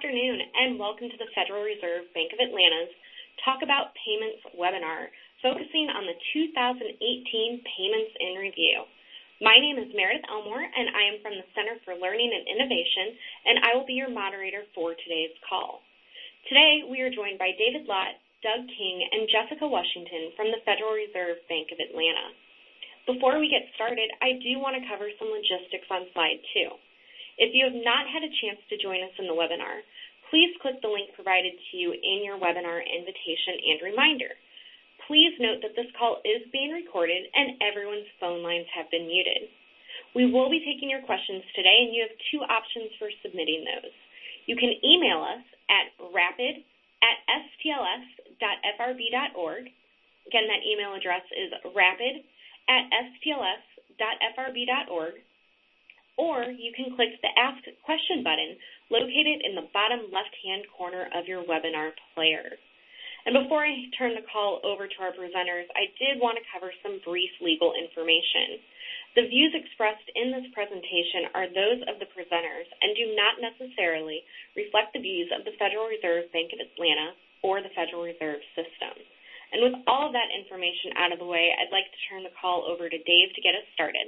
afternoon, and welcome to the Federal Reserve Bank of Atlanta's Talk About Payments webinar, focusing on the 2018 Payments in Review. My name is Meredith Elmore, and I am from the Center for Learning and Innovation, and I will be your moderator for today's call. Today, we are joined by David Lott, Doug King, and Jessica Washington from the Federal Reserve Bank of Atlanta. Before we get started, I do want to cover some logistics on slide 2. If you have not had a chance to join us in the webinar, please click the link provided to you in your webinar invitation and reminder. Please note that this call is being recorded and everyone's phone lines have been muted. We will be taking your questions today, and you have 2 options for submitting those. You can email us at rapid@stls.frb.org. Again, that email address is rapid@stls.frb.org. Or you can click the Ask Question button located in the bottom left-hand corner of your webinar player. And before I turn the call over to our presenters, I did want to cover some brief legal information. The views expressed in this presentation are those of the presenters and do not necessarily reflect the views of the Federal Reserve Bank of Atlanta or the Federal Reserve System. And with all of that information out of the way, I'd like to turn the call over to Dave to get us started.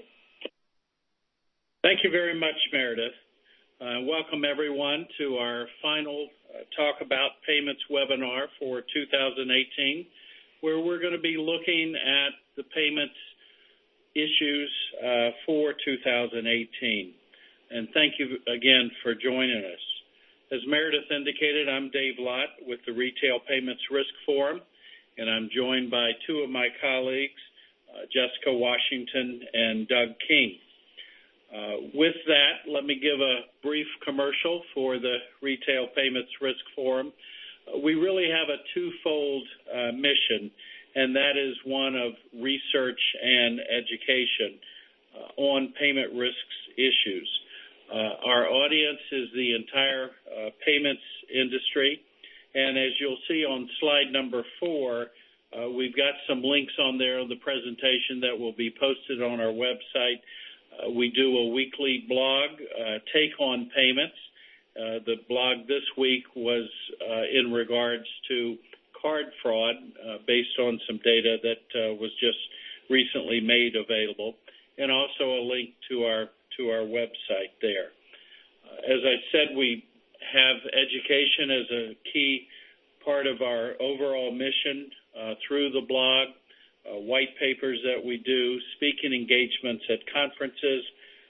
Thank you very much, Meredith. Welcome, everyone, to our final Talk About Payments webinar for 2018, where we're going to be looking at the payments issues for 2018. And thank you again for joining us. As Meredith indicated, I'm Dave Lott with the Retail Payments Risk Forum, and I'm joined by 2 of my colleagues, Jessica Washington and Doug King. With that, let me give a brief commercial for the Retail Payments Risk Forum. We really have a twofold mission, and that is one of research and education on payment risks issues. Our audience is the entire payments industry, and as you'll see on slide number 4, we've got some links on there on the presentation that will be posted on our website. We do a weekly blog, Take on Payments. The blog this week was in regards to card fraud based on some data that was just recently made available, and also a link to our website there. As I said, we have education as a key part of our overall mission through the blog. White papers that we do, speaking engagements at conferences.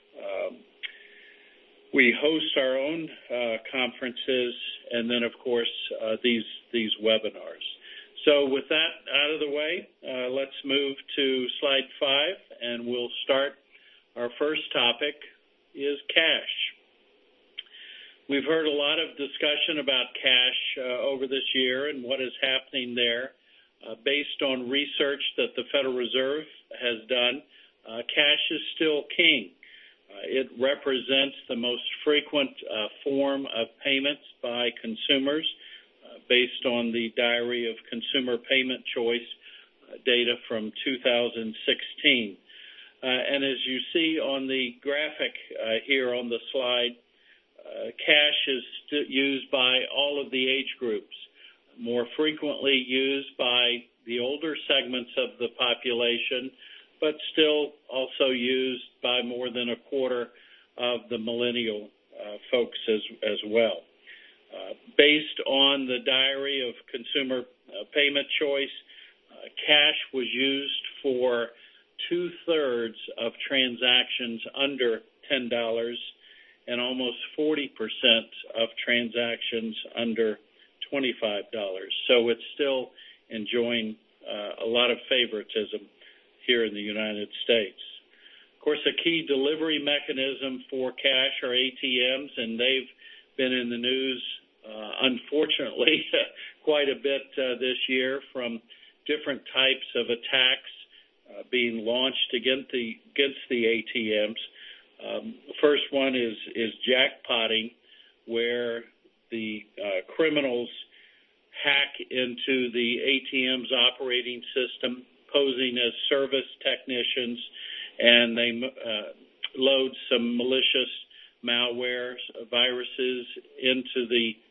We host our own conferences, and then, of course, these webinars. So with that out of the way, let's move to slide 5, and we'll start. Our first topic is cash. We've heard a lot of discussion about cash over this year and what is happening there. Based on research that the Federal Reserve has done, cash is still king. It represents the most frequent form of payments by consumers based on the Diary of Consumer Payment Choice data from 2016. And as you see on the graphic here on the slide, cash is used by all of the age groups. More frequently used by the older segments of the population, but still also used by more than a quarter of the millennial folks as well. Based on the Diary of Consumer Payment Choice, cash was used for 2/3 of transactions under $10 and almost 40% of transactions under $25. So it's still enjoying a lot of favoritism here in the United States. Of course, a key delivery mechanism for cash are ATMs, and they've been in the news, unfortunately, quite a bit this year from different types of attacks being launched against the ATMs. First one is jackpotting, where the criminals hack into the ATM's operating system, posing as service technicians, and they load some malicious malware viruses into the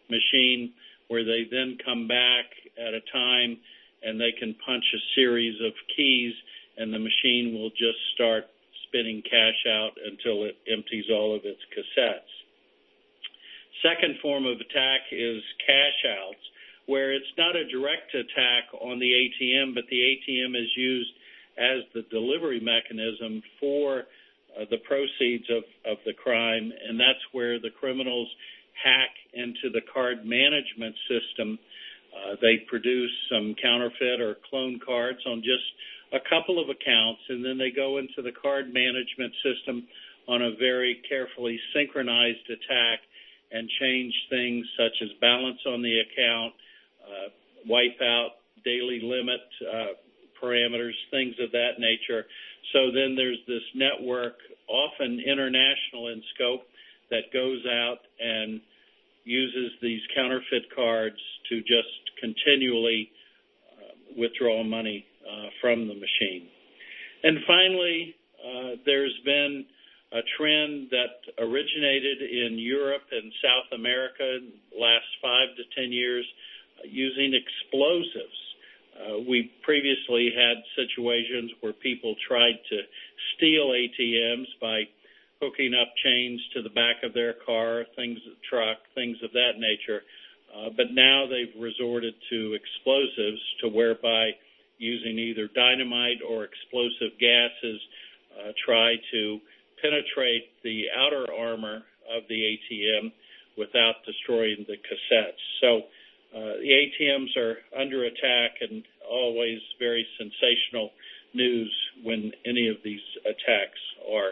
machine where they then come back at a time and they can punch a series of keys and the machine will just start spitting cash out until it empties all of its cassettes. Second form of attack is cash outs, where it's not a direct attack on the ATM, but the ATM is used as the delivery mechanism for the proceeds of the crime, and that's where the criminals hack into the card management system. They produce some counterfeit or clone cards on just a couple of accounts, and then they go into the card management system on a very carefully synchronized attack and change things such as balance on the account, wipe out daily limit parameters, things of that nature. So then there's this network, often international in scope, that goes out and uses these counterfeit cards to just continually withdraw money from the machine. And finally, there's been a trend that originated in Europe and South America in the last 5 to 10 years using explosives. We previously had situations where people tried to steal ATMs by hooking up chains to the back of their car, truck, things of that nature. But now they've resorted to explosives to whereby using either dynamite or explosive gases try to penetrate the outer armor of the ATM without destroying the cassettes. So the ATMs are under attack, and always very sensational news when any of these attacks are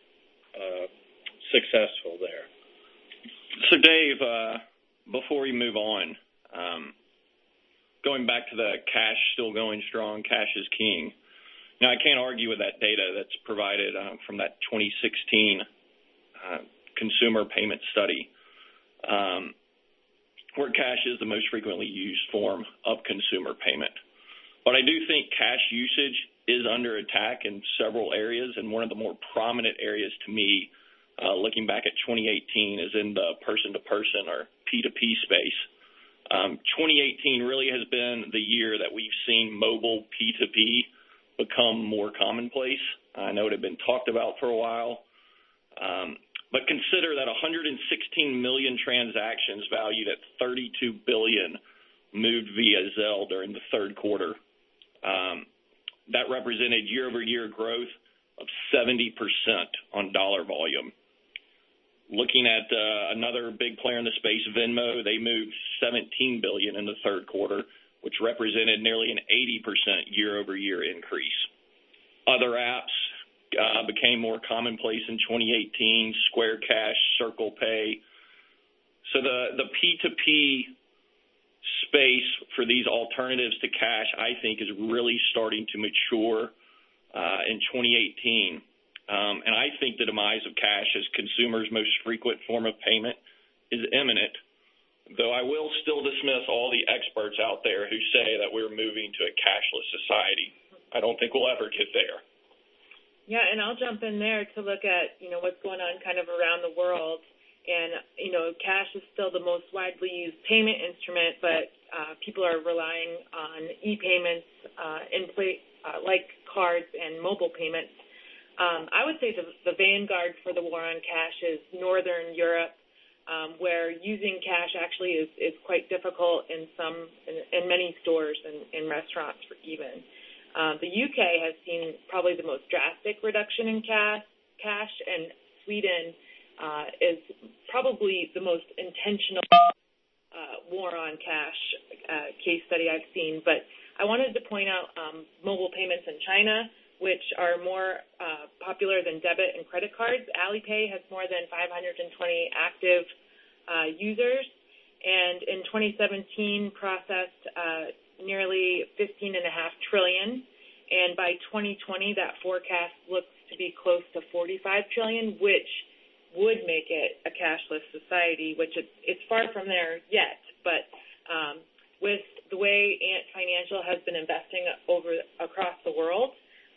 successful there. So, Dave, before we move on, going back to the cash still going strong, cash is king. Now, I can't argue with that data that's provided from that 2016 consumer payment study, where cash is the most frequently used form of consumer payment. But I do think cash usage is under attack in several areas, and one of the more prominent areas to me, looking back at 2018, is in the person-to-person or P2P space. 2018 really has been the year that we've seen mobile P2P become more commonplace. I know it had been talked about for a while. But consider that 116 million transactions valued at $32 billion moved via Zelle during the third quarter. That represented year-over-year growth of 70% on dollar volume. Looking at another big player in the space, Venmo, they moved $17 billion in the third quarter, which represented nearly an 80% year-over-year increase. Other apps became more commonplace in 2018, Square Cash, Circle Pay. So the P2P space for these alternatives to cash, I think, is really starting to mature in 2018. And I think the demise of cash as consumers' most frequent form of payment is imminent, though I will still dismiss all the experts out there who say that we're moving to a cashless society. I don't think we'll ever get there. Yeah, and I'll jump in there to look at, what's going on kind of around the world. And, cash is still the most widely used payment instrument, but people are relying on e-payments like cards and mobile payments. I would say the vanguard for the war on cash is Northern Europe, where using cash actually is quite difficult in many stores and in restaurants even. The UK has seen probably the most drastic reduction in cash, and Sweden is probably the most intentional war on cash case study I've seen. But I wanted to point out mobile payments in China, which are more popular than debit and credit cards. Alipay has more than 520 active users, and in 2017 processed nearly $15.5 trillion, and by 2020 that forecast looks to be close to $45 trillion, which would make it a cashless society, which it's far from there yet. But with the way Ant Financial has been investing across the world,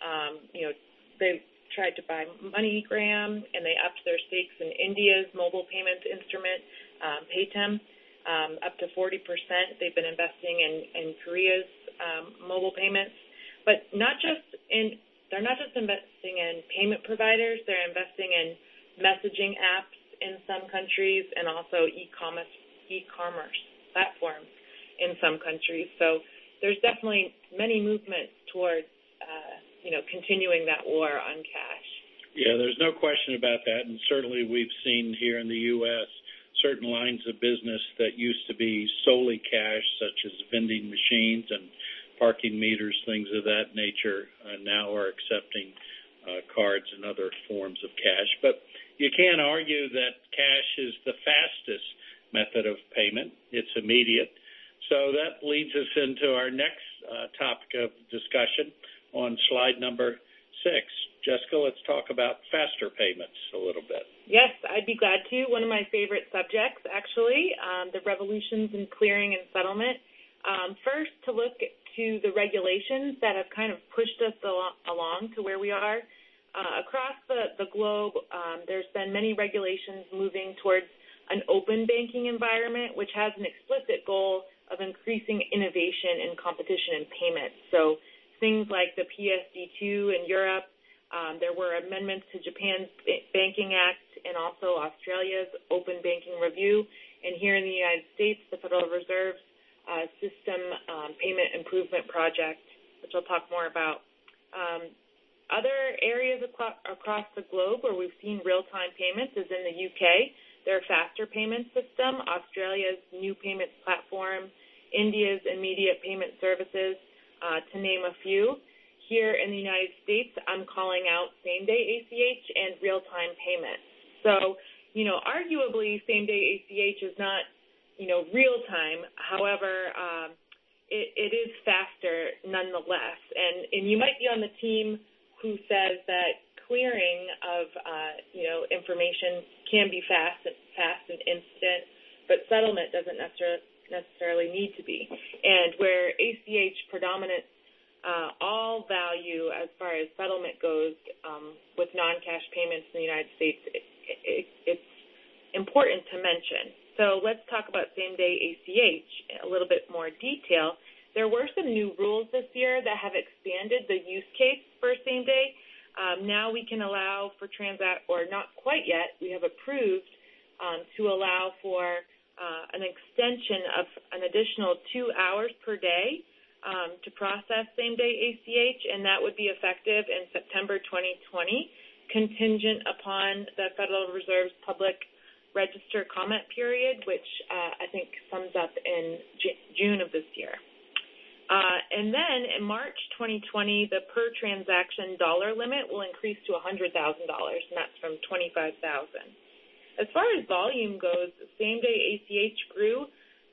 they've tried to buy MoneyGram, and they upped their stakes in India's mobile payments instrument, Paytm. up to 40%. They've been investing in Korea's mobile payments, but they're not just investing in payment providers. They're investing in messaging apps in some countries and also e-commerce platforms in some countries. So there's definitely many movements towards, continuing that war on cash. Yeah, there's no question about that, and certainly we've seen here in the U.S. certain lines of business that used to be solely cash, such as vending machines and parking meters, things of that nature, now are accepting cards and other forms of cash. But you can't argue that cash is the fastest method of payment. It's immediate. So that leads us into our next topic of discussion on slide number 6. Jessica, let's talk about faster payments a little bit. Yes, I'd be glad to. One of my favorite subjects, actually, the revolutions in clearing and settlement. First, to look to the regulations that have kind of pushed us along to where we are. Across the globe, there's been many regulations moving towards an open banking environment, which has an explicit goal of increasing innovation and competition in payments. So things like the PSD2 in Europe, there were amendments to Japan's Banking Act and also Australia's Open Banking Review. And here in the United States, the Federal Reserve's System Payment Improvement Project, which I'll talk more about. Other areas across the globe where we've seen real-time payments is in the UK, their faster payment system, Australia's new payments platform, India's immediate payment services, to name a few. Here in the United States, I'm calling out same-day ACH and real-time payments. So, arguably same-day ACH is not, real-time. However, it is faster nonetheless. And you might be on the team who says that clearing of, information can be fast and instant, but settlement doesn't necessarily need to be. And where ACH predominates all value as far as settlement goes with non-cash payments in the United States, it's important to mention. So let's talk about same-day ACH in a little bit more detail. There were some new rules this year that have expanded the use case for same-day. Now we can allow for or not quite yet, we have approved to allow for an extension of an additional 2 hours per day to process same-day ACH, and that would be effective in September 2020, contingent upon the Federal Reserve's public register comment period, which I think sums up in June of this year. And then in March 2020, the per transaction dollar limit will increase to $100,000, and that's from $25,000. As far as volume goes, same-day ACH grew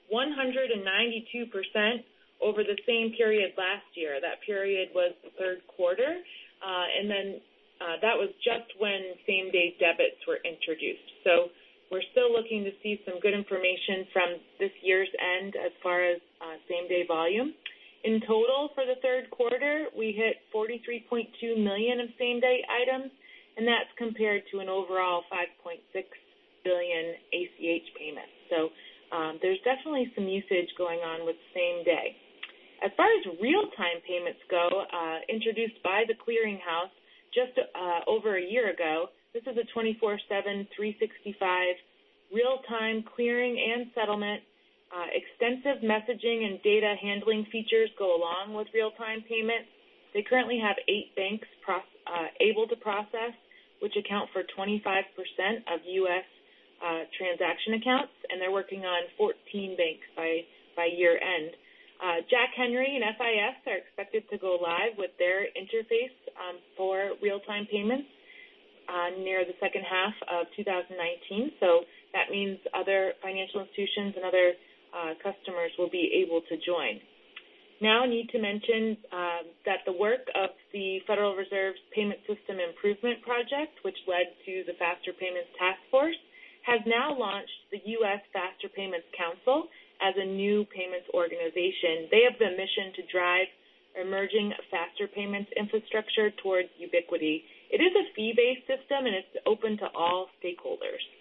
192% over the same period last year. That period was the third quarter, and then that was just when same-day debits were introduced. So we're still looking to see some good information from this year's end as far as same-day volume. In total, for the third quarter, we hit 43.2 million of same-day items, and that's compared to an overall 5.6 billion ACH payments. So there's definitely some usage going on with same-day. As far as real-time payments go, introduced by the Clearinghouse just over a year ago, this is a 24/7, 365 real-time clearing and settlement. Extensive messaging and data handling features go along with real-time payments. They currently have 8 banks able to process, which account for 25% of U.S. Transaction accounts, and they're working on 14 banks by year end. Jack Henry and FIS are expected to go live with their interface for real-time payments near the second half of 2019. So that means other financial institutions and other customers will be able to join. Now I need to mention that the work of the Federal Reserve's Payment System Improvement Project, which led to the Faster Payments Task Force, has now launched the U.S. Faster Payments Council as a new payments organization. They have the mission to drive emerging faster payments infrastructure towards ubiquity. It is a fee-based system, and it's open to all stakeholders.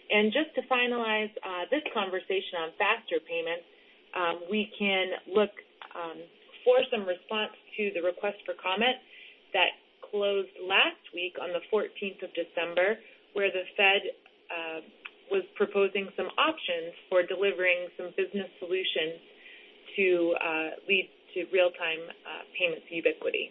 And just to finalize this conversation on faster payments, we can look for some response to the request for comment that closed last week on the 14th of December, where the Fed was proposing some options for delivering some business solutions to lead to real-time payments ubiquity.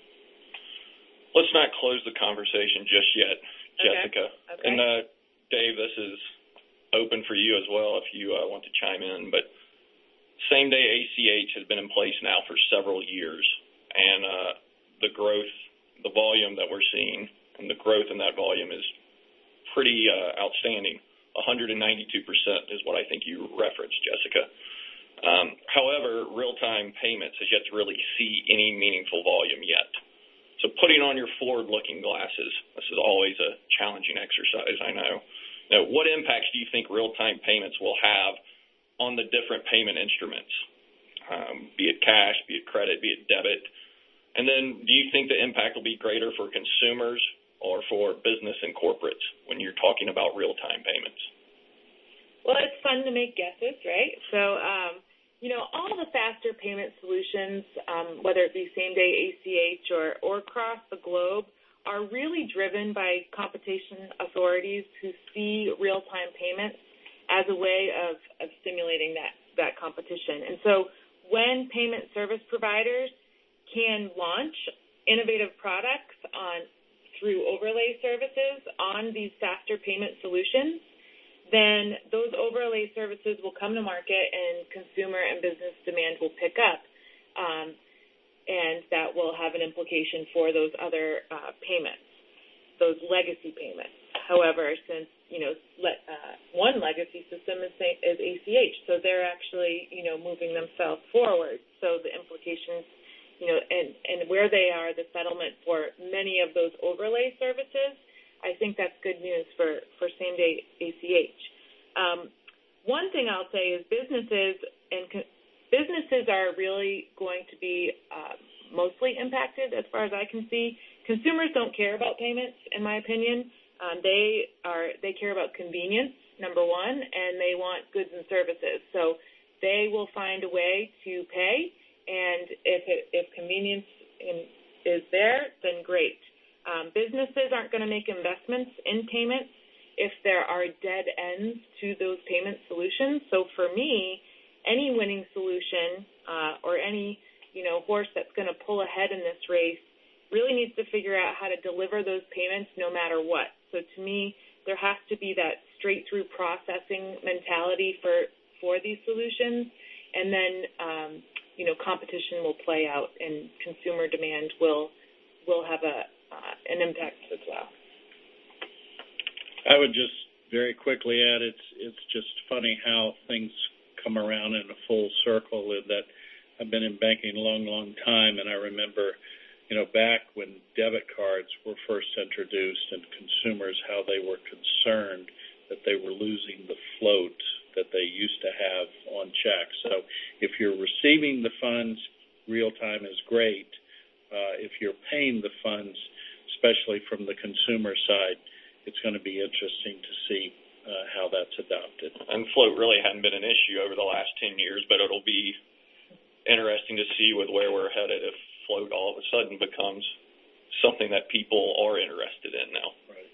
Let's not close the conversation just yet, Jessica. Okay. And Dave, this is open for you as well if you want to chime in. But same-day ACH has been in place now for several years, and the growth, the volume that we're seeing, and the growth in that volume is pretty outstanding. 192% is what I think you referenced, Jessica. However, real-time payments has yet to really see any meaningful volume yet. So putting on your forward-looking glasses, this is always a challenging exercise, I know. Now, what impacts do you think real-time payments will have on the different payment instruments, be it cash, be it credit, be it debit? And then do you think the impact will be greater for consumers or for business and corporates when you're talking about real-time payments? Well, it's fun to make guesses, right? So, all the faster payment solutions, whether it be same-day ACH or across the globe, are really driven by competition authorities who see real-time payments as a way of stimulating that competition. And so when payment service providers can launch innovative products through overlay services on these faster payment solutions, then those overlay services will come to market and consumer and business demand will pick up. And that will have an implication for those other payments, those legacy payments. However, since, one legacy system is ACH, so they're actually, moving themselves forward. So the implications, and where they are, the settlement for many of those overlay services, I think that's good news for same-day ACH. One thing I'll say is businesses are really going to be mostly impacted as far as I can see. Consumers don't care about payments, in my opinion. They care about convenience, number one, and they want goods and services. So they will find a way to pay, and if convenience is there, then great. Businesses aren't going to make investments in payments if there are dead ends to those payment solutions. So for me, any winning solution or any horse that's going to pull ahead in this race really needs to figure out how to deliver those payments no matter what. So to me, there has to be that straight-through processing mentality for these solutions, and then competition will play out and consumer demand will have an impact as well. I would just very quickly add it's just funny how things come around in a full circle. In that I've been in banking a long, long time, and I remember, back when debit cards were first introduced and consumers, how they were concerned that they were losing the float that they used to have on checks. So if you're receiving the funds, real time is great. If you're paying the funds, especially from the consumer side, it's going to be interesting to see how that's adopted. And float really hadn't been an issue over the last 10 years, but it'll be interesting to see with where we're headed if float all of a sudden becomes something that people are interested in now. Right.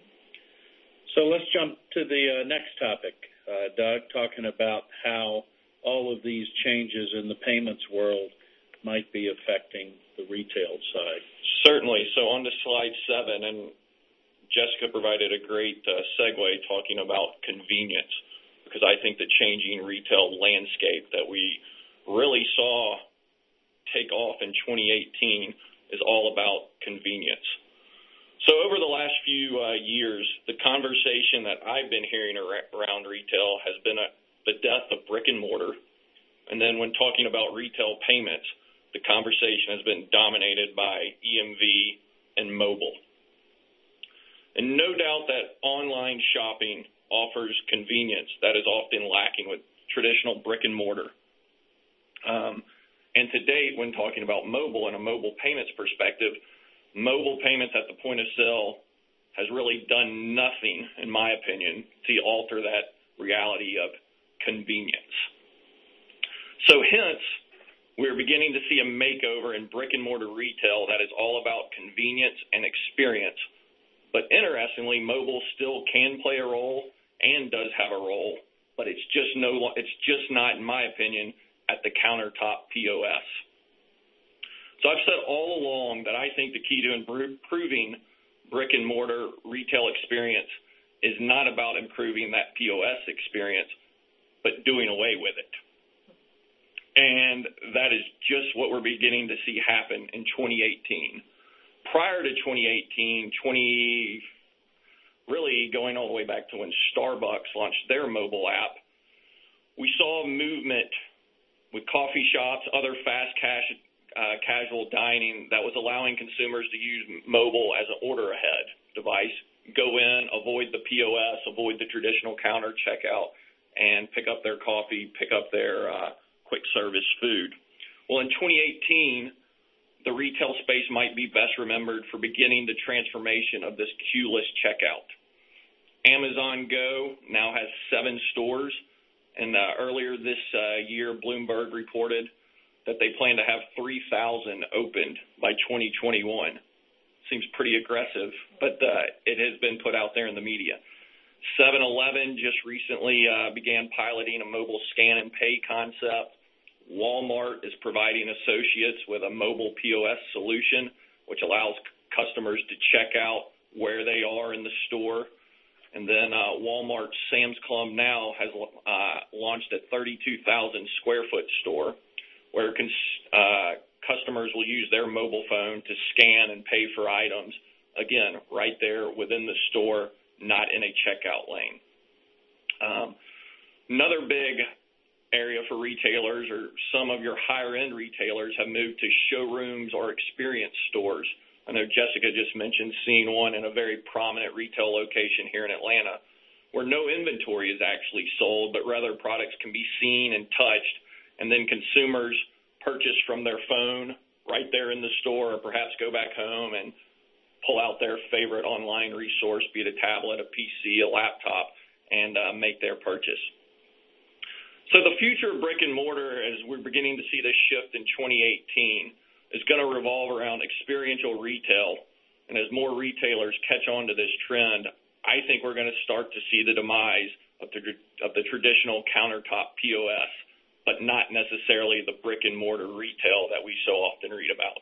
So let's jump to the next topic, Doug, talking about how all of these changes in the payments world might be affecting the retail side. Certainly. So on to slide 7, and Jessica provided a great segue talking about convenience, because I think the changing retail landscape that we really saw take off in 2018 is all about convenience. So over the last few years, the conversation that I've been hearing around retail has been the death of brick and mortar. And then when talking about retail payments, the conversation has been dominated by EMV and mobile. And no doubt that online shopping offers convenience that is often lacking with traditional brick and mortar. And to date, when talking about mobile and a mobile payments perspective, mobile payments at the point of sale has really done nothing, in my opinion, to alter that reality of convenience. So hence, we're beginning to see a makeover in brick-and-mortar retail that is all about convenience and experience. But interestingly, mobile still can play a role and does have a role, but it's just not, in my opinion, at the countertop POS. So I've said all along that I think the key to improving brick-and-mortar retail experience is not about improving that POS experience, but doing away with it. And that is just what we're beginning to see happen in 2018. Prior to 2018, really going all the way back to when Starbucks launched their mobile app, we saw a movement with coffee shops, other fast casual dining that was allowing consumers to use mobile as an order-ahead device, go in, avoid the POS, avoid the traditional counter checkout, and pick up their coffee, pick up their quick service food. Well, in 2018, the retail space might be best remembered for beginning the transformation of this queueless checkout. Amazon Go now has 7 stores, and earlier this year, Bloomberg reported that they plan to have 3,000 opened by 2021. Seems pretty aggressive, but it has been put out there in the media. 7-Eleven just recently began piloting a mobile scan and pay concept. Walmart is providing associates with a mobile POS solution, which allows customers to check out where they are in the store. And then Walmart Sam's Club now has launched a 32,000 square foot store where customers will use their mobile phone to scan and pay for items, again, right there within the store, not in a checkout lane. Another big area for retailers, or some of your higher-end retailers, have moved to showrooms or experience stores. I know Jessica just mentioned seeing one in a very prominent retail location here in Atlanta where no inventory is actually sold, but rather products can be seen and touched, and then consumers purchase from their phone right there in the store, or perhaps go back home and pull out their favorite online resource, be it a tablet, a PC, a laptop, and make their purchase. So the future of brick and mortar, as we're beginning to see this shift in 2018, is going to revolve around experiential retail. And as more retailers catch on to this trend, I think we're going to start to see the demise of the traditional countertop POS, but not necessarily the brick and mortar retail that we so often read about.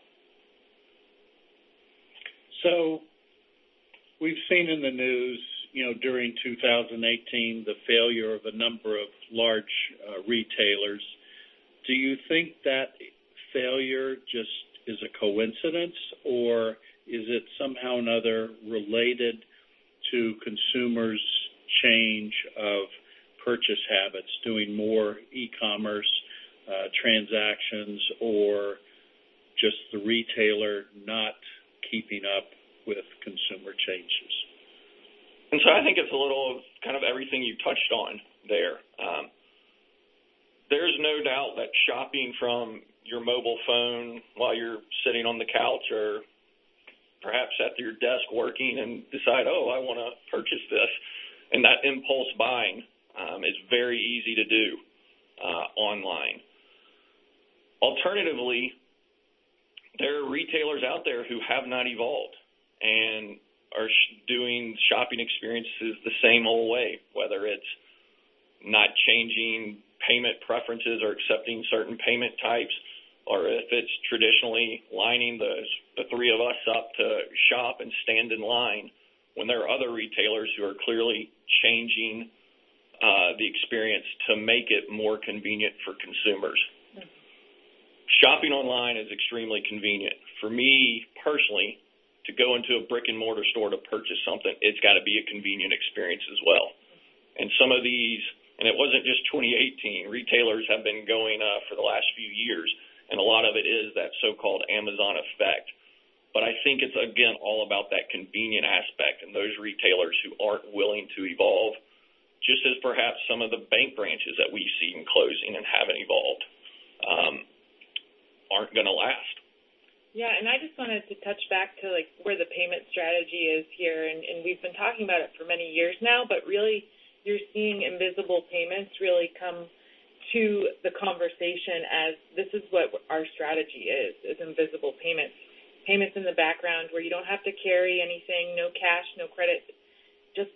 So we've seen in the news, during 2018, the failure of a number of large retailers. Do you think that failure just is a coincidence, or is it somehow or another related to consumers' change of purchase habits, doing more e-commerce transactions, or just the retailer not keeping up with consumer changes? And so I think it's a little of kind of everything you touched on there. There's no doubt that shopping from your mobile phone while you're sitting on the couch or perhaps at your desk working and decide, I want to purchase this, and that impulse buying is very easy to do online. Alternatively, there are retailers out there who have not evolved and are doing shopping experiences the same old way, whether it's not changing payment preferences or accepting certain payment types, or if it's traditionally lining the three of us up to shop and stand in line, when there are other retailers who are clearly changing the experience to make it more convenient for consumers. Shopping online is extremely convenient. For me personally, to go into a brick-and-mortar store to purchase something, it's got to be a convenient experience as well. And some of these, and it wasn't just 2018, retailers have been going for the last few years, and a lot of it is that so-called Amazon effect. But I think it's, again, all about that convenient aspect, and those retailers who aren't willing to evolve, just as perhaps some of the bank branches that we see in closing and haven't evolved, aren't going to last. Yeah, and I just wanted to touch back to like where the payment strategy is here, and we've been talking about it for many years now, but really you're seeing invisible payments really come to the conversation as this is what our strategy is invisible payments. Payments in the background where you don't have to carry anything, no cash, no credit, just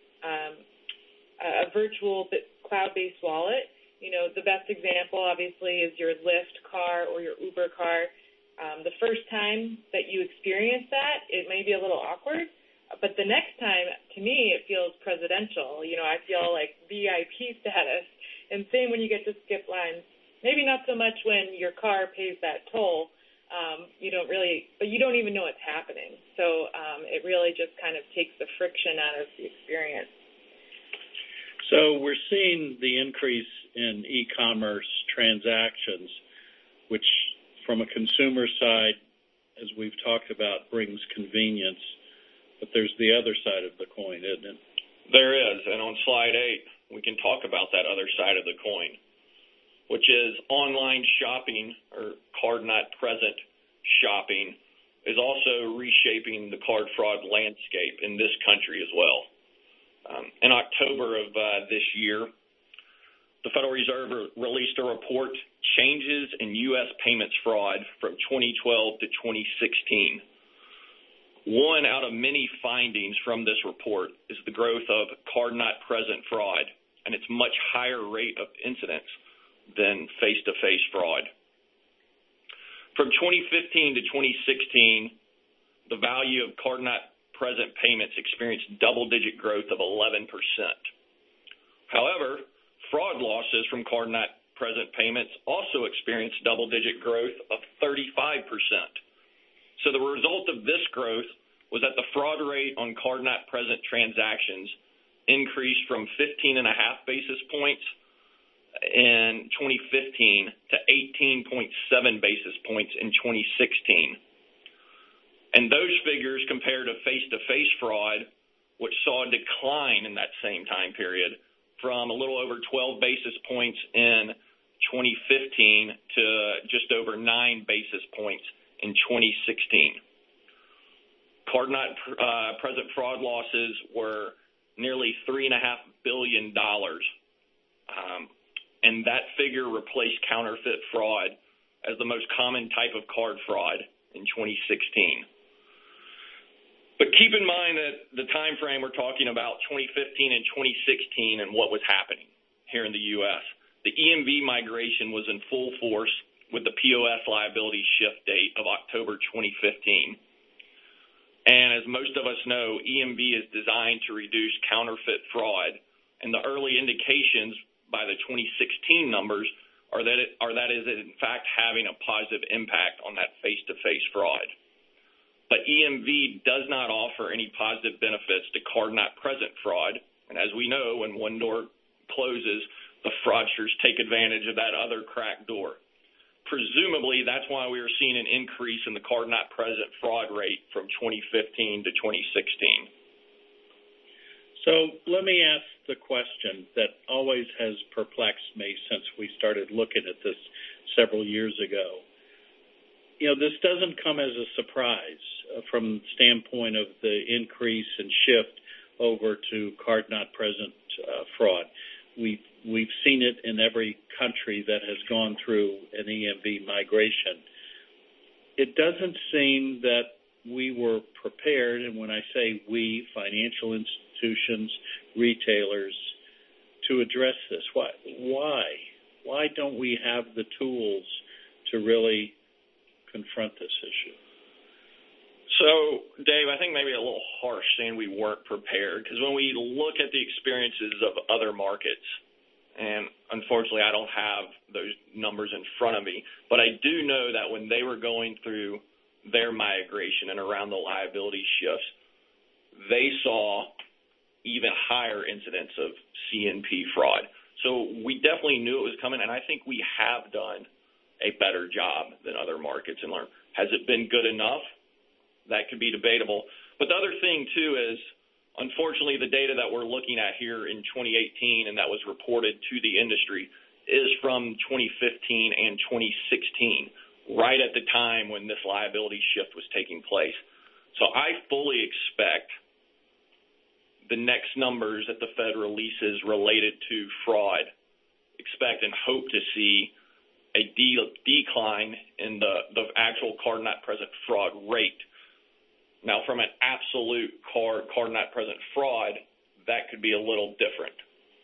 a virtual cloud-based wallet. You know, the best example obviously is your Lyft car or your Uber car. The first time that you experience that, it may be a little awkward, but the next time, to me, it feels presidential. You know, I feel like VIP status. And same when you get to skip lines. Maybe not so much when your car pays that toll. But you don't even know it's happening. So it really just kind of takes the friction out of the experience. So we're seeing the increase in e-commerce transactions, which from a consumer side, as we've talked about, brings convenience. But there's the other side of the coin, isn't it? There is. And on slide 8, we can talk about that other side of the coin, which is online shopping or card not present shopping is also reshaping the card fraud landscape in this country as well. In October of this year, the Federal Reserve released a report, Changes in U.S. Payments Fraud from 2012 to 2016. One out of many findings from this report is the growth of card not present fraud and its much higher rate of incidence than face-to-face fraud. From 2015 to 2016, the value of card not present payments experienced double-digit growth of 11%. However, fraud losses from card not present payments also experienced double-digit growth of 35%. So the result of this growth was that the fraud rate on card not present transactions increased from 15.5 basis points in 2015 to 18.7 basis points in 2016. And those figures compare to face-to-face fraud, which saw a decline in that same time period from a little over 12 basis points in 2015 to just over 9 basis points in 2016. Card not present fraud losses were nearly $3.5 billion, and that figure replaced counterfeit fraud as the most common type of card fraud in 2016. But keep in mind that the time frame we're talking about, 2015 and 2016, and what was happening here in the U.S. The EMV migration was in full force with the POS liability shift date of October 2015. And as most of us know, EMV is designed to reduce counterfeit fraud, and the early indications by the 2016 numbers are that it is in fact having a positive impact on that face-to-face fraud. But EMV does not offer any positive benefits to card not present fraud, and as we know, when one door closes, the fraudsters take advantage of that other cracked door. Presumably, that's why we are seeing an increase in the card not present fraud rate from 2015 to 2016. So let me ask the question that always has perplexed me since we started looking at this several years ago. You know, this doesn't come as a surprise from the standpoint of the increase and shift over to card not present fraud. We've seen it in every country that has gone through an EMV migration. It doesn't seem that we were prepared, and when I say we, financial institutions, retailers, to address this. Why? Why don't we have the tools to really confront this issue? So, Dave, I think maybe a little harsh saying we weren't prepared, because when we look at the experiences of other markets, and unfortunately I don't have those numbers in front of me, but I do know that when they were going through their migration and around the liability shifts, they saw even higher incidents of CNP fraud. So we definitely knew it was coming, and I think we have done a better job than other markets. And has it been good enough? That could be debatable. But the other thing, too, is unfortunately the data that we're looking at here in 2018 and that was reported to the industry is from 2015 and 2016, right at the time when this liability shift was taking place. So I fully expect the next numbers that the Fed releases related to fraud, expect and hope to see a decline in the actual card-not-present fraud rate. Now, from an absolute card-not-present fraud, that could be a little different.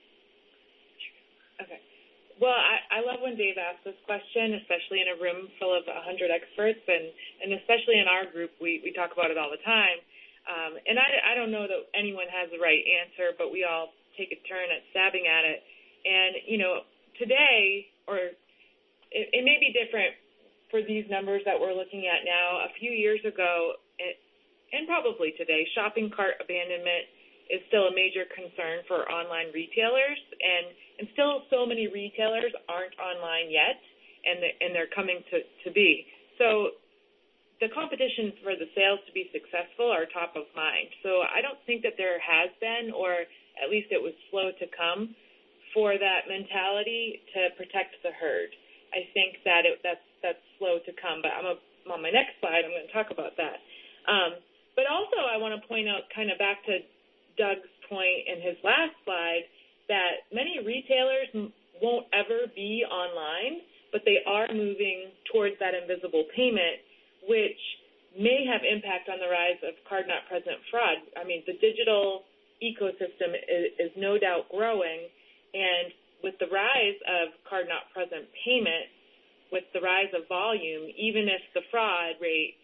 Okay. Well, I love when Dave asks this question, especially in a room full of 100 experts, and especially in our group, we talk about it all the time. And I don't know that anyone has the right answer, but we all take a turn at stabbing at it. And, today, or it may be different for these numbers that we're looking at now. A few years ago, and probably today, shopping cart abandonment is still a major concern for online retailers, and still so many retailers aren't online yet, and they're coming to be. So the competition for the sales to be successful are top of mind. So I don't think that there has been, or at least it was slow to come, for that mentality to protect the herd. I think that that's slow to come, but on my next slide, I'm going to talk about that. But also I want to point out, kind of back to Doug's point in his last slide, that many retailers won't ever be online, but they are moving towards that invisible payment, which may have impact on the rise of card-not-present fraud. I mean, the digital ecosystem is no doubt growing, and with the rise of card-not-present payment, with the rise of volume, even if the fraud rate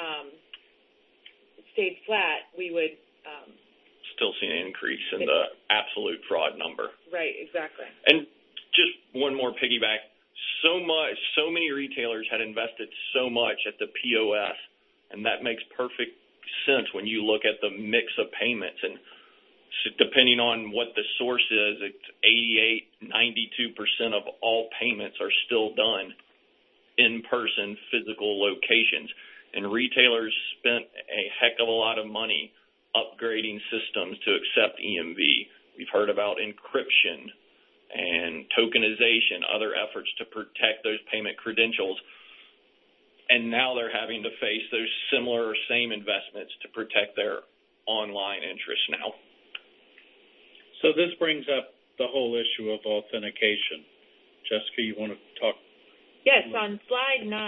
stayed flat, we would still see an increase in the absolute fraud number. Right, exactly. And just one more piggyback. So many retailers had invested so much at the POS, and that makes perfect sense when you look at the mix of payments. And depending on what the source is, it's 88-92% of all payments are still done in-person physical locations. And retailers spent a heck of a lot of money upgrading systems to accept EMV. We've heard about encryption and tokenization, other efforts to protect those payment credentials. And now they're having to face those similar or same investments to protect their online interests now. So this brings up the whole issue of authentication. Jessica, you want to talk? Yes, on slide 9,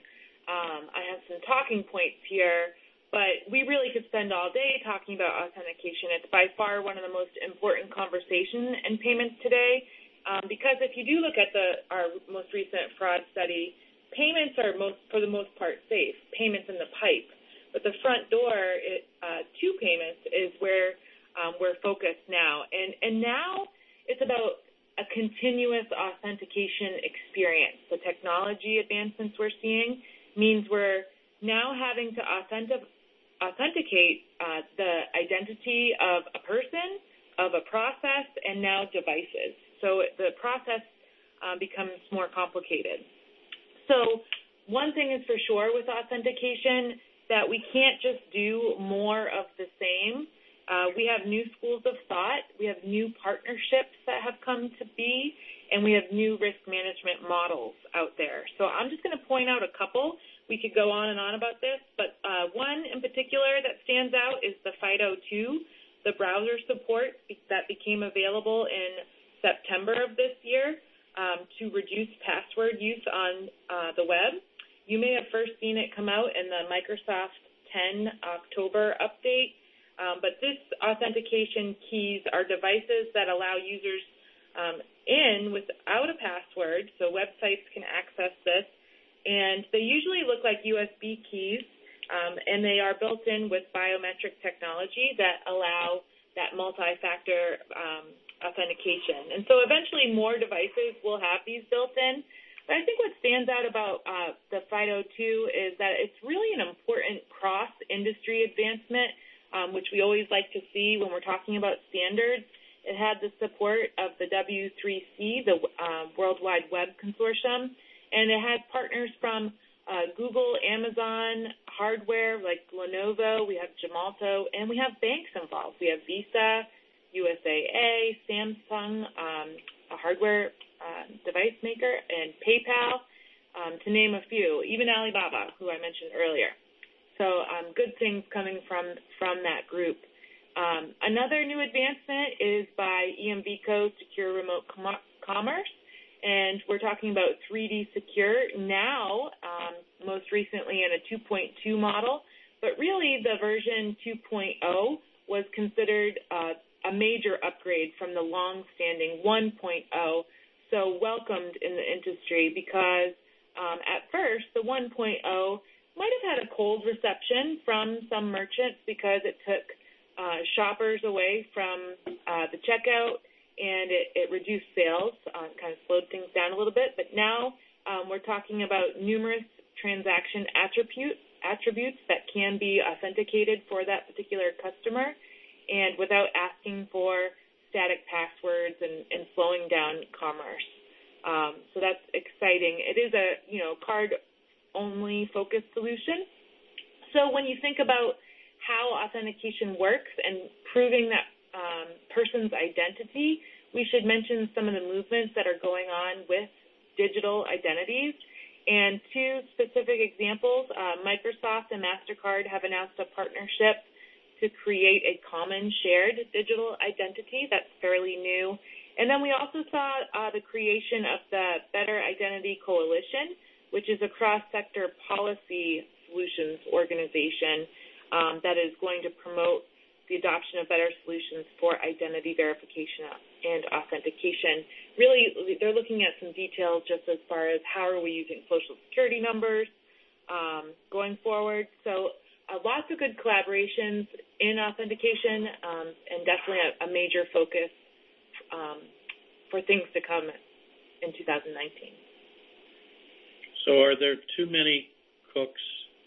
I have some talking points here, but we really could spend all day talking about authentication. It's by far one of the most important conversations in payments today, because if you do look at our most recent fraud study, payments are for the most part safe, payments in the pipe. But the front door to payments is where we're focused now. And now it's about a continuous authentication experience. The technology advancements we're seeing means we're now having to authenticate the identity of a person, of a process, and now devices. So the process becomes more complicated. So one thing is for sure with authentication, that we can't just do more of the same. We have new schools of thought, we have new partnerships that have come to be, and we have new risk management models out there. So I'm just going to point out a couple. We could go on and on about this, but one in particular that stands out is the FIDO2, the browser support that became available in September of this year to reduce password use on the web. You may have first seen it come out in the Microsoft 10 October update. But this authentication keys are devices that allow users in without a password, so websites can access this. And they usually look like USB keys, and they are built in with biometric technology that allow that multi-factor authentication. And so eventually more devices will have these built in. But I think what stands out about the FIDO2 is that it's really an important cross-industry advancement, which we always like to see when we're talking about standards. It had the support of the W3C, the World Wide Web Consortium, and it has partners from Google, Amazon, hardware like Lenovo, we have Gemalto, and we have banks involved. We have Visa, USAA, Samsung, a hardware device maker, and PayPal. to name a few, even Alibaba, who I mentioned earlier. So good things coming from that group. Another new advancement is by EMVCo Secure Remote Commerce, and we're talking about 3D Secure now, most recently in a 2.2 model, but really the version 2.0 was considered a major upgrade from the long-standing 1.0, so welcomed in the industry because at first the 1.0 might have had a cold reception from some merchants because it took shoppers away from the checkout, and it reduced sales, kind of slowed things down a little bit. But now we're talking about numerous transaction attributes that can be authenticated for that particular customer, and without asking for static passwords and slowing down commerce. So that's exciting. It is a card-only focused solution. So when you think about how authentication works and proving that person's identity, we should mention some of the movements that are going on with digital identities. And two specific examples, Microsoft and MasterCard have announced a partnership to create a common shared digital identity. That's fairly new. And then we also saw the creation of the Better Identity Coalition, which is a cross-sector policy solutions organization that is going to promote the adoption of better solutions for identity verification and authentication. Really, they're looking at some details just as far as how are we using social security numbers going forward. So lots of good collaborations in authentication and definitely a major focus for things to come in 2019. So are there too many cooks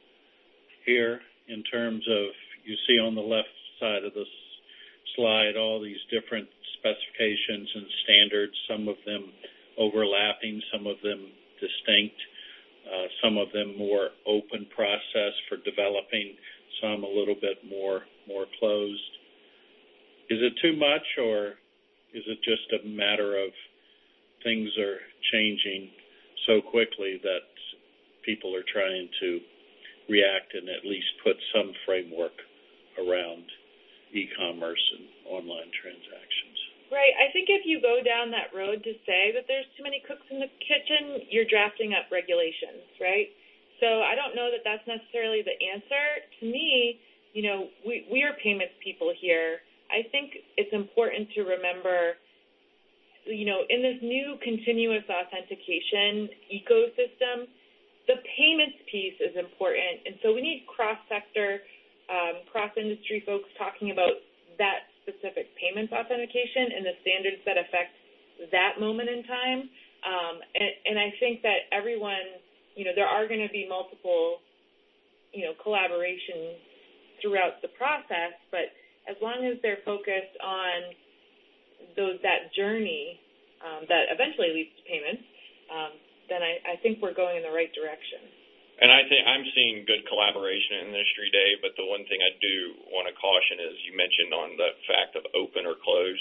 here in terms of, you see on the left side of this slide all these different specifications and standards, some of them overlapping, some of them distinct, some of them more open process for developing, some a little bit more closed. Is it too much, or is it just a matter of things are changing so quickly that people are trying to react and at least put some framework around e-commerce and online transactions? Right. I think if you go down that road to say that there's too many cooks in the kitchen, you're drafting up regulations, right? So I don't know that that's necessarily the answer. To me, we are payments people here. I think it's important to remember, in this new continuous authentication ecosystem, the payments piece is important. And so we need cross-sector, cross-industry folks talking about that specific payments authentication and the standards that affect that moment in time. And I think that everyone, there are going to be multiple, collaborations throughout the process, but as long as they're focused on that journey that eventually leads to payments, then I think we're going in the right direction. And I think I'm seeing good collaboration in the industry, Dave, but the one thing I do want to caution is you mentioned on the fact of open or closed.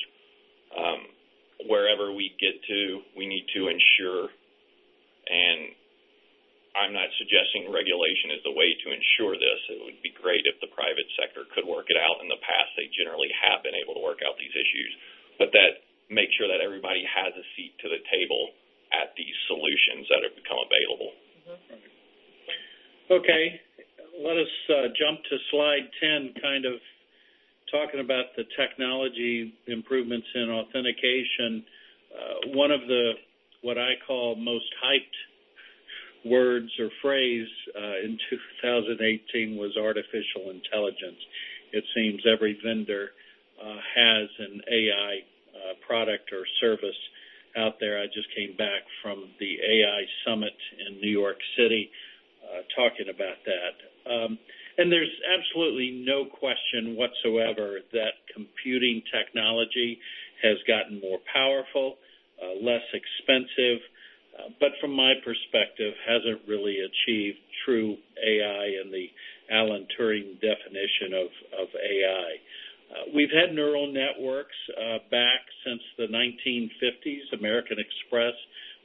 Wherever we get to, we need to ensure, and I'm not suggesting regulation is the way to ensure this. It would be great if the private sector could work it out. In the past, they generally have been able to work out these issues, but that make sure that everybody has a seat to the table at these solutions that have become available. Mm-hmm. Okay, let us jump to slide 10, kind of talking about the technology improvements in authentication. One of the, what I call most hyped words or phrase in 2018 was artificial intelligence. It seems every vendor has an AI product or service out there. I just came back from the AI Summit in New York City talking about that. And there's absolutely no question whatsoever that computing technology has gotten more powerful, less expensive, but from my perspective hasn't really achieved true AI and the Alan Turing definition of AI. We've had neural networks back since the 1950s. American Express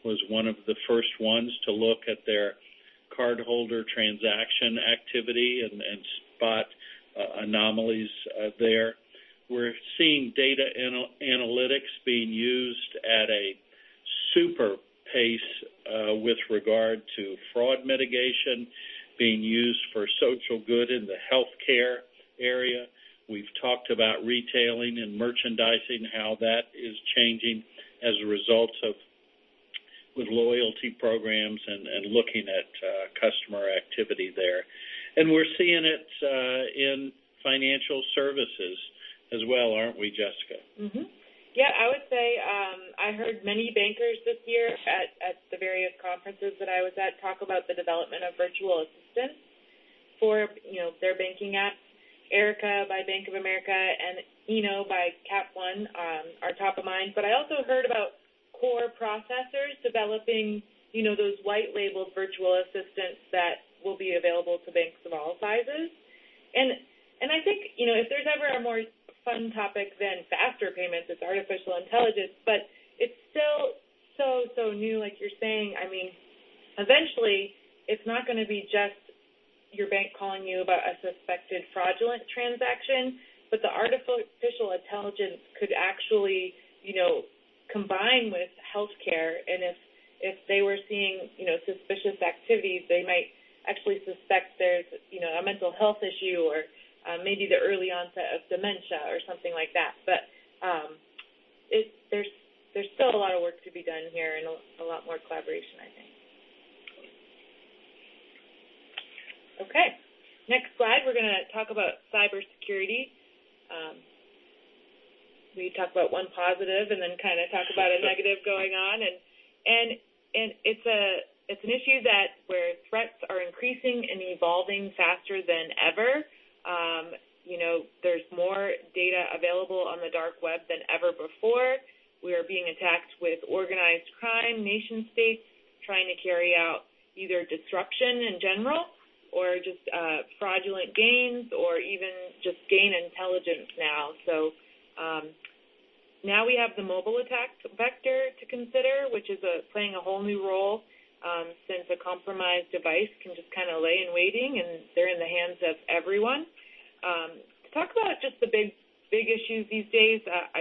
was one of the first ones to look at their cardholder transaction activity and spot anomalies there. We're seeing data analytics being used at a super pace with regard to fraud mitigation, being used for social good in the healthcare area. We've talked about retailing and merchandising, how that is changing as a result of with loyalty programs and looking at customer activity there. And we're seeing it in financial services as well, aren't we, Jessica? Mm-hmm. Yeah, I would say I heard many bankers this year at the various conferences that I was at talk about the development of virtual assistants for, their banking apps. Erica by Bank of America and Eno by Cap One are top of mind. But I also heard about core processors developing, those white-labeled virtual assistants that will be available to banks of all sizes. And I think, if there's ever a more fun topic than faster payments, it's artificial intelligence. But it's still so new, like you're saying. I mean, eventually it's not going to be just your bank calling you about a suspected fraudulent transaction, but the artificial intelligence could actually, combine with healthcare. And if they were seeing, suspicious activities, they might actually suspect there's, a mental health issue or maybe the early onset of dementia or something like that. But there's still a lot of work to be done here and a lot more collaboration, I think. Okay. Next slide, we're going to talk about cybersecurity. We talk about one positive and then kind of talk about a negative going on. And it's an issue where threats are increasing and evolving faster than ever. There's more data available on the dark web than ever before. We are being attacked with organized crime, nation states trying to carry out either disruption in general or just fraudulent gains, or even just gain intelligence now. So now we have the mobile attack vector to consider, which is playing a whole new role since a compromised device can just kind of lay in waiting, and they're in the hands of everyone. To talk about just the big issues these days,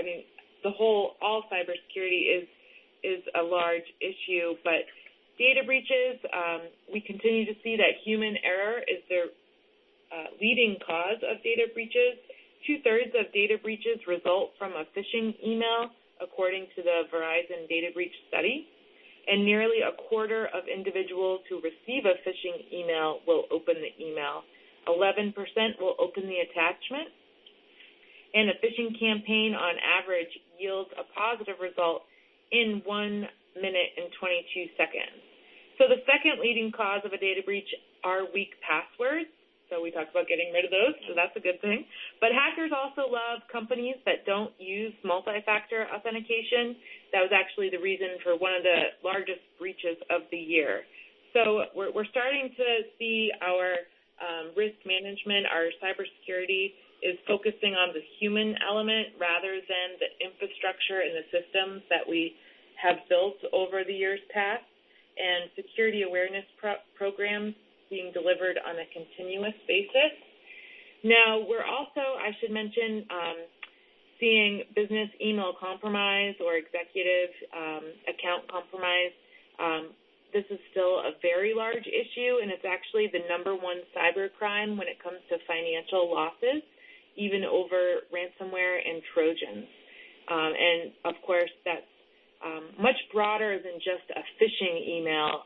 all cybersecurity is a large issue, but data breaches, we continue to see that human error is the leading cause of data breaches. 2/3 of data breaches result from a phishing email, according to the Verizon Data Breach Study. And nearly a quarter of individuals who receive a phishing email will open the email. 11% will open the attachment. And a phishing campaign, on average, yields a positive result in 1 minute and 22 seconds. So the second leading cause of a data breach are weak passwords. So we talked about getting rid of those, so that's a good thing. But hackers also love companies that don't use multi-factor authentication. That was actually the reason for one of the largest breaches of the year. So we're starting to see our risk management, our cybersecurity is focusing on the human element rather than the infrastructure and the systems that we have built over the years past, and security awareness programs being delivered on a continuous basis. Now, we're also, I should mention, seeing business email compromise or executive account compromise. This is still a very large issue, and it's actually the number one cybercrime when it comes to financial losses, even over ransomware and Trojans. And, of course, that's much broader than just a phishing email.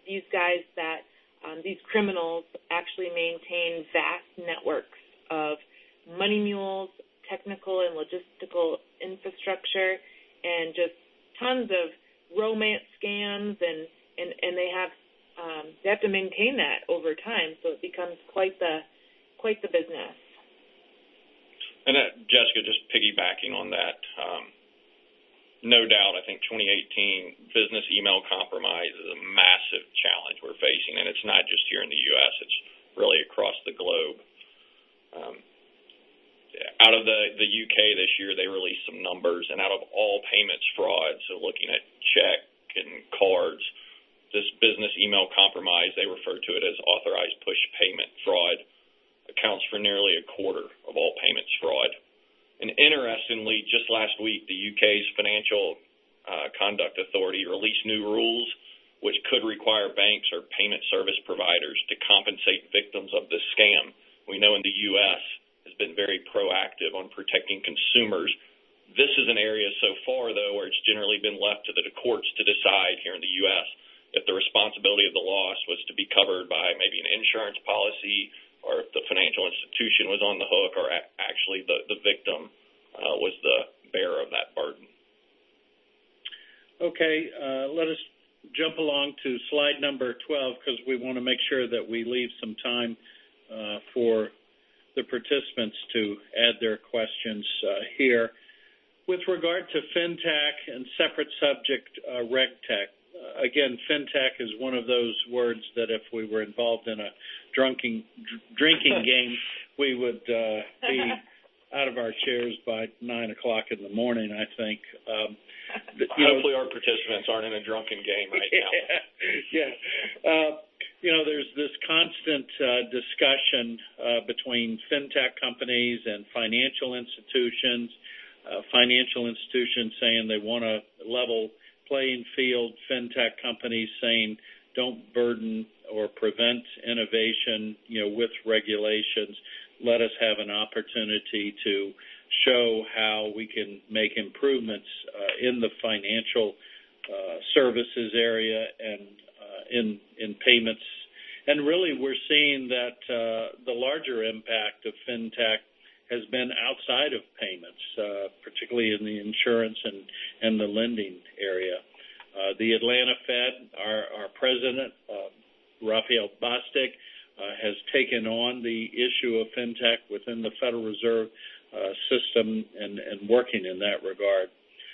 These criminals actually maintain vast networks of money mules, technical and logistical infrastructure, and just tons of romance scams, and they have to maintain that over time, so it becomes quite the business. And Jessica, just piggybacking on that, no doubt, I think 2018 business email compromise is a massive challenge we're facing, and it's not just here in the U.S., it's really across the globe. Out of the UK this year, they released some numbers, and out of all payments fraud, so looking at check, and cards. This business email compromise, they refer to it as authorized push payment fraud, accounts for nearly a quarter of all payments fraud. And interestingly, just last week, the UK's Financial Conduct Authority released new rules which could require banks or payment service providers to compensate victims of this scam. We know in the U.S. has been very proactive on protecting consumers. This is an area so far, though, where it's generally been left to the courts to decide here in the U.S. if the responsibility of the loss was to be covered by maybe an insurance policy or if the financial institution was on the hook or actually the victim was the bearer of that burden. Okay, let us jump along to slide number 12 because we want to make sure that we leave some time for the participants to add their questions here. With regard to FinTech and separate subject RegTech, again, FinTech is one of those words that if we were involved in a drinking game, we would be out of our chairs by 9 o'clock in the morning, I think. Hopefully our participants aren't in a drunken game right now. Yeah. There's this constant discussion between FinTech companies and financial institutions saying they want a level playing field, FinTech companies saying don't burden or prevent innovation, with regulations. Let us have an opportunity to show how we can make improvements in the financial services area and in payments. And really we're seeing that the larger impact of FinTech has been outside of payments, particularly in the insurance and the lending area. The Atlanta Fed, our president, Raphael Bostic, has taken on the issue of FinTech within the Federal Reserve system and working in that regard.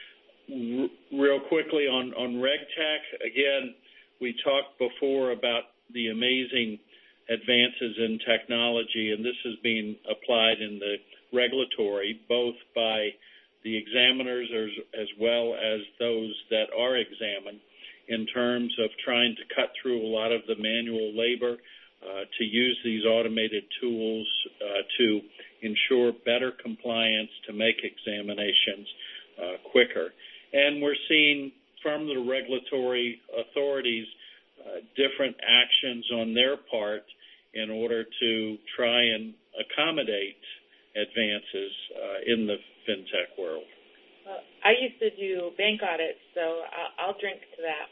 Real quickly on RegTech, again, we talked before about the amazing advances in technology, and this is being applied in the regulatory, both by the examiners as well as those that are examined, in terms of trying to cut through a lot of the manual labor, to use these automated tools to ensure better compliance, to make examinations quicker. And we're seeing from the regulatory authorities different actions on their part in order to try and accommodate advances in the FinTech world. Well, I used to do bank audits, so I'll drink to that.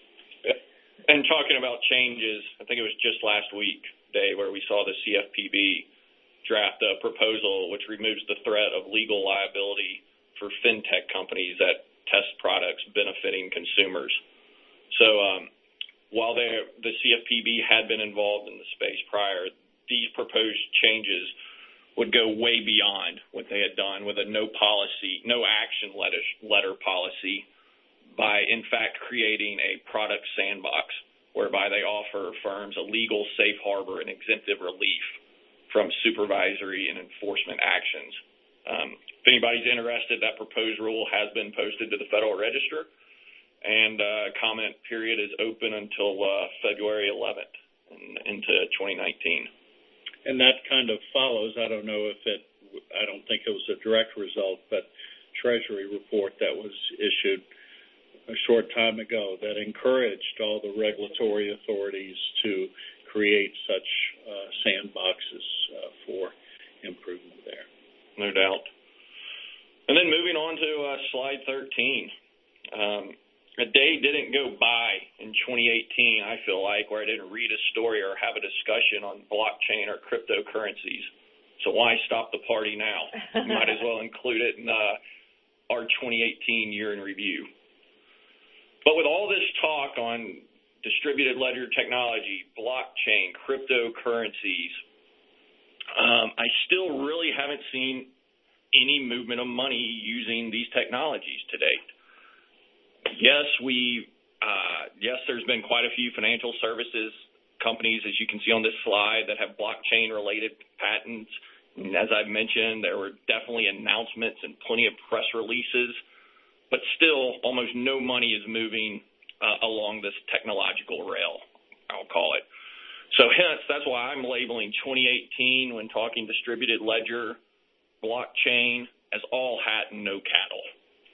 And talking about changes, I think it was just last week, Dave, where we saw the CFPB draft a proposal which removes the threat of legal liability for FinTech companies that test products benefiting consumers. So while the CFPB had been involved in the space prior, these proposed changes would go way beyond what they had done with a no action letter policy by, in fact, creating a product sandbox whereby they offer firms a legal safe harbor and exemptive relief from supervisory and enforcement actions. If anybody's interested, that proposed rule has been posted to the Federal Register, and comment period is open until February 11th into 2019. And that kind of follows, I don't think it was a direct result, but Treasury report that was issued a short time ago that encouraged all the regulatory authorities to create such sandboxes for improvement there. No doubt. And then moving on to slide 13. A day didn't go by in 2018, I feel like, where I didn't read a story or have a discussion on blockchain or cryptocurrencies. So why stop the party now? Might as well include it in our 2018 year in review. But with all this talk on distributed ledger technology, blockchain, cryptocurrencies, I still really haven't seen any movement of money using these technologies to date. Yes, there's been quite a few financial services companies, as you can see on this slide, that have blockchain-related patents. And as I've mentioned, there were definitely announcements and plenty of press releases. But still, almost no money is moving along this technological rail, I'll call it. So hence, that's why I'm labeling 2018 when talking distributed ledger, blockchain, as all hat and no cattle.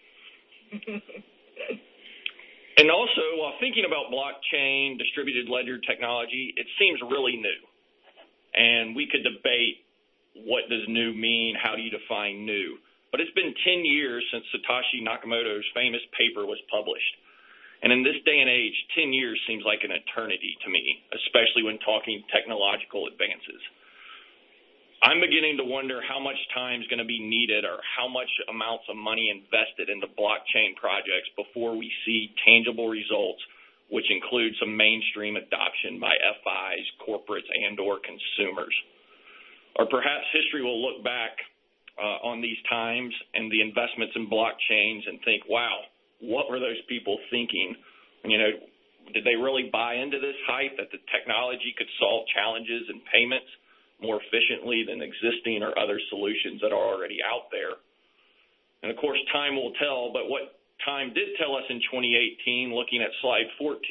And also, while thinking about blockchain, distributed ledger technology, it seems really new. And we could debate, what does new mean? How do you define new? But it's been 10 years since Satoshi Nakamoto's famous paper was published. And in this day and age, 10 years seems like an eternity to me, especially when talking technological advances. I'm beginning to wonder how much time is going to be needed or how much amounts of money invested in the blockchain projects before we see tangible results, which include some mainstream adoption by FIs, corporates, and or consumers. Or perhaps history will look back on these times and the investments in blockchains and think, wow, what were those people thinking? Did they really buy into this hype that the technology could solve challenges in payments more efficiently than existing or other solutions that are already out there? And, of course, time will tell, but what time did tell us in 2018, looking at slide 14,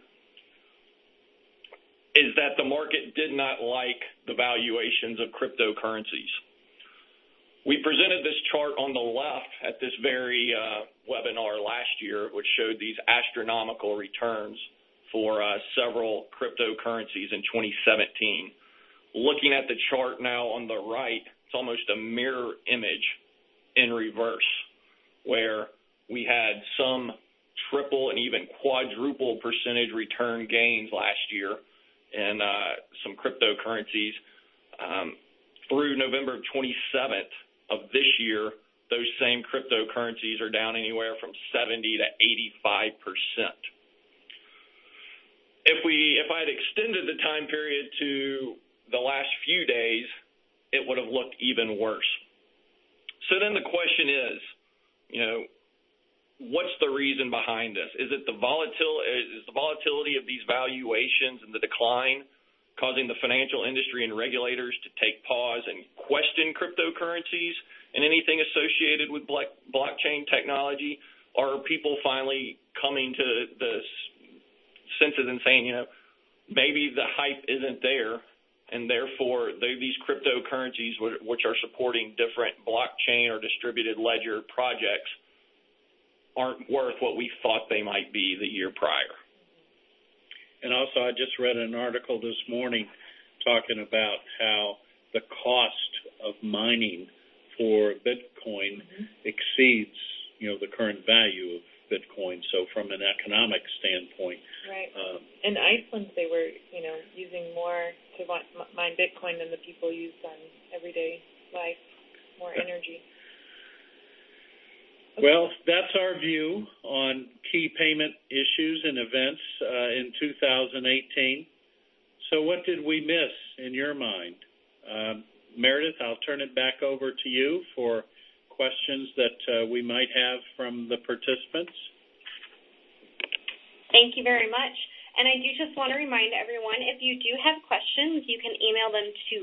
is that the market did not like the valuations of cryptocurrencies. We presented this chart on the left at this very webinar last year, which showed these astronomical returns for several cryptocurrencies in 2017. Looking at the chart now on the right, it's almost a mirror image in reverse, where we had some triple and even quadruple percentage return gains last year in some cryptocurrencies. Through November 27th of this year, those same cryptocurrencies are down anywhere from 70 to 85%. If I had extended the time period to the last few days, it would have looked even worse. So then the question is, what's the reason behind this? Is the volatility of these valuations and the decline causing the financial industry and regulators to take pause and question cryptocurrencies and anything associated with blockchain technology? Or are people finally coming to the senses and saying, maybe the hype isn't there, and therefore these cryptocurrencies, which are supporting different blockchain or distributed ledger projects, aren't worth what we thought they might be the year prior? And also, I just read an article this morning talking about how the cost of mining for Bitcoin exceeds, the current value of Bitcoin. So from an economic standpoint. Right. In Iceland, they were, using more to mine Bitcoin than the people use on everyday life, more energy. Well, that's our view on key payment issues and events in 2018. So what did we miss in your mind? Meredith, I'll turn it back over to you for questions that we might have from the participants. Thank you very much. And I do just want to remind everyone, if you do have questions, you can email them to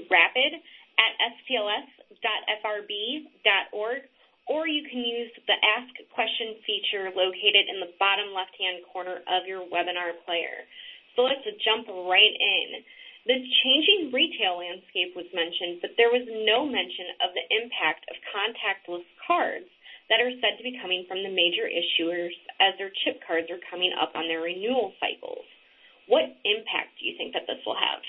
rapid@spls.frb.org, or you can use the Ask Question feature located in the bottom left-hand corner of your webinar player. So let's jump right in. The changing retail landscape was mentioned, but there was no mention of the impact of contactless cards that are said to be coming from the major issuers as their chip cards are coming up on their renewal cycles. What impact do you think that this will have?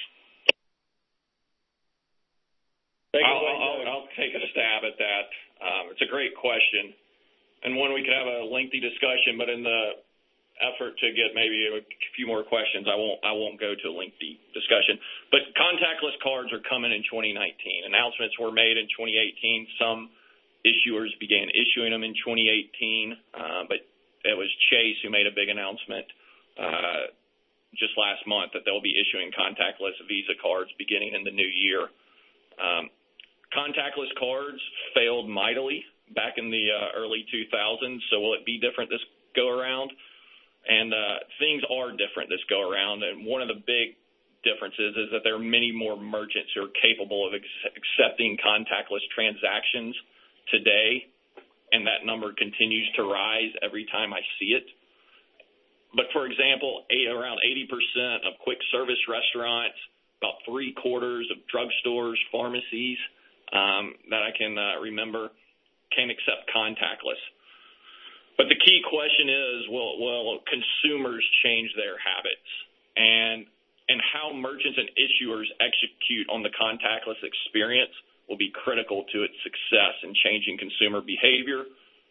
I'll take a stab at that. It's a great question, and one we could have a lengthy discussion, but in the effort to get maybe a few more questions, I won't go to a lengthy discussion. But contactless cards are coming in 2019. Announcements were made in 2018. Some issuers began issuing them in 2018, but it was Chase who made a big announcement just last month that they'll be issuing contactless Visa cards beginning in the new year. Contactless cards failed mightily back in the early 2000s, so will it be different this go-around? And things are different this go-around, and one of the big differences is that there are many more merchants who are capable of accepting contactless transactions today, and that number continues to rise every time I see it. But, for example, around 80% of quick service restaurants, about 3/4 of drugstores, pharmacies that I can remember can accept contactless. But the key question is, will consumers change their habits? And how merchants and issuers execute on the contactless experience will be critical to its success in changing consumer behavior.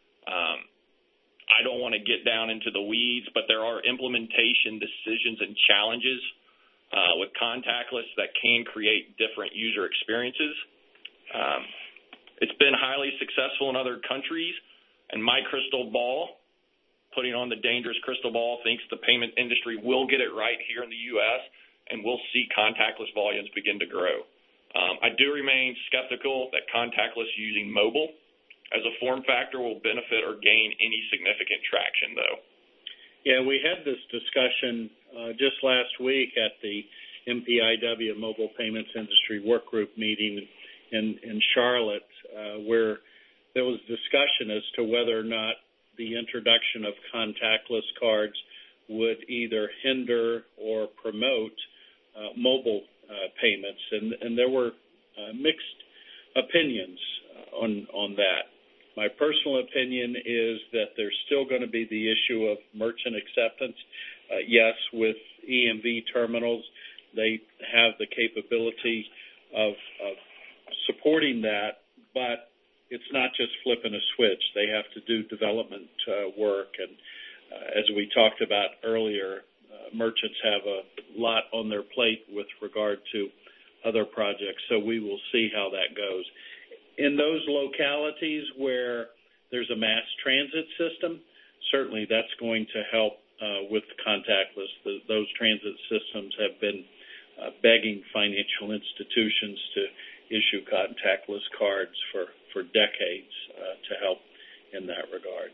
I don't want to get down into the weeds, but there are implementation decisions and challenges with contactless that can create different user experiences. It's been highly successful in other countries, and my crystal ball, putting on the dangerous crystal ball, thinks the payment industry will get it right here in the U.S., and we'll see contactless volumes begin to grow. I do remain skeptical that contactless using mobile as a form factor will benefit or gain any significant traction, though. Yeah, we had this discussion just last week at the MPIW Mobile Payments Industry Work Group meeting in Charlotte, where there was discussion as to whether or not the introduction of contactless cards would either hinder or promote mobile payments, and there were mixed opinions on that. My personal opinion is that there's still going to be the issue of merchant acceptance. Yes, with EMV terminals, they have the capability of supporting that, but it's not just flipping a switch. They have to do development work, and as we talked about earlier, merchants have a lot on their plate with regard to other projects, so we will see how that goes. In those localities where there's a mass transit system, certainly that's going to help with contactless. Those transit systems have been begging financial institutions to issue contactless cards for decades to help in that regard.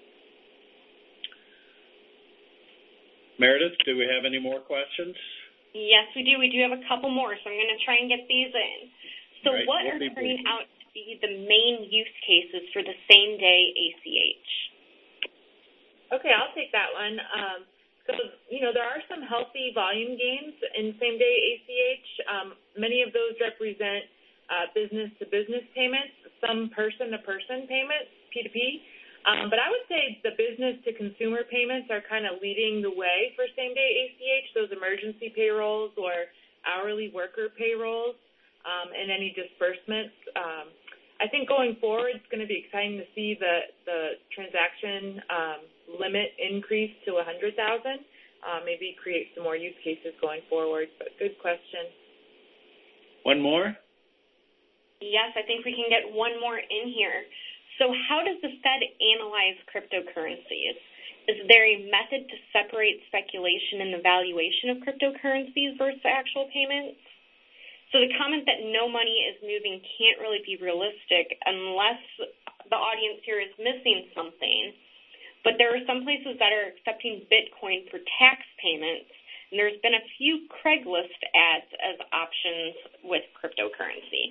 Meredith, do we have any more questions? Yes, we do. We do have a couple more, so I'm going to try and get these in. So right, what are turning out to be the main use cases for the same-day ACH? Okay, I'll take that one. So, there are some healthy volume gains in same-day ACH. Many of those represent business-to-business payments, some person-to-person payments, P2P. But I would say the business-to-consumer payments are kind of leading the way for same-day ACH, those emergency payrolls or hourly worker payrolls, and any disbursements. I think going forward, it's going to be exciting to see the transaction limit increase to 100,000. Maybe create some more use cases going forward. But good question. One more? Yes, I think we can get one more in here. So how does the Fed analyze cryptocurrencies? Is there a method to separate speculation in the valuation of cryptocurrencies versus actual payments? So the comment that no money is moving can't really be realistic unless the audience here is missing something. But there are some places that are accepting Bitcoin for tax payments, and there's been a few Craigslist ads as options with cryptocurrency.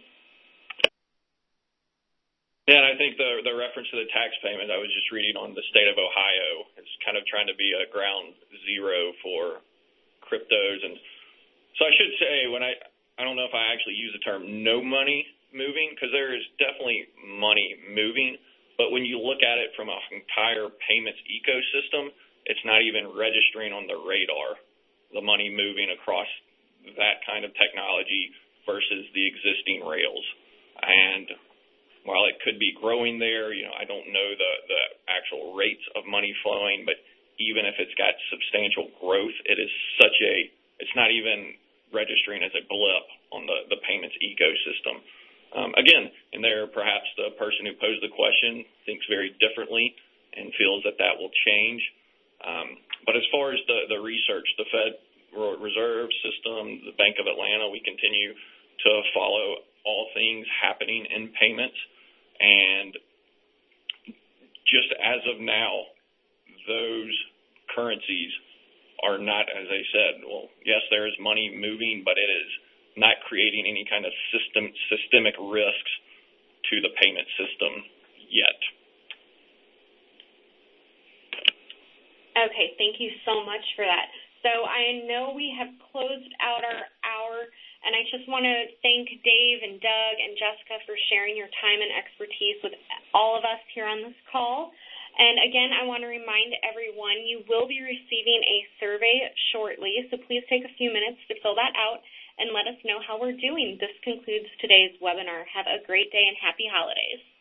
Yeah, and I think the reference to the tax payment I was just reading on the state of Ohio is kind of trying to be a ground zero for cryptos. And so I should say, I don't know if I actually use the term no money moving, because there is definitely money moving. But when you look at it from an entire payments ecosystem, it's not even registering on the radar, the money moving across that kind of technology versus the existing rails. And while it could be growing there, I don't know the actual rates of money flowing, but even if it's got substantial growth, it's not even registering as a blip on the payments ecosystem. Again, and there perhaps the person who posed the question thinks very differently and feels that will change. But as far as the research, the Federal Reserve System, the Bank of Atlanta, we continue to follow all things happening in payments. And just as of now, those currencies are not, as I said, well, yes, there is money moving, but it is not creating any kind of systemic risks to the payment system yet. Okay, thank you so much for that. So I know we have closed out our hour, and I just want to thank Dave and Doug and Jessica for sharing your time and expertise with all of us here on this call. And again, I want to remind everyone you will be receiving a survey shortly, so please take a few minutes to fill that out and let us know how we're doing. This concludes today's webinar. Have a great day and happy holidays.